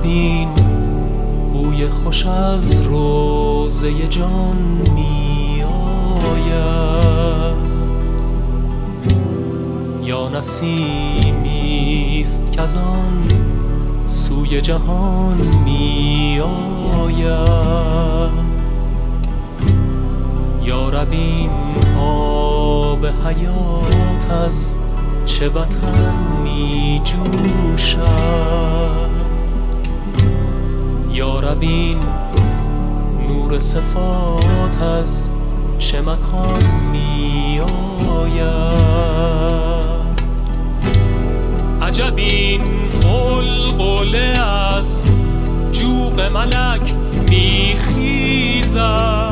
این بوی خوش از روضه جان می آید، یا نسیمیست که از آن سوی جهان می آید. یا رب این آب حیات از چه وطن می جوشد، یا رب این نور صفات از چه مکان می آید. عجب این غلغله از جوق ملک می خیزد،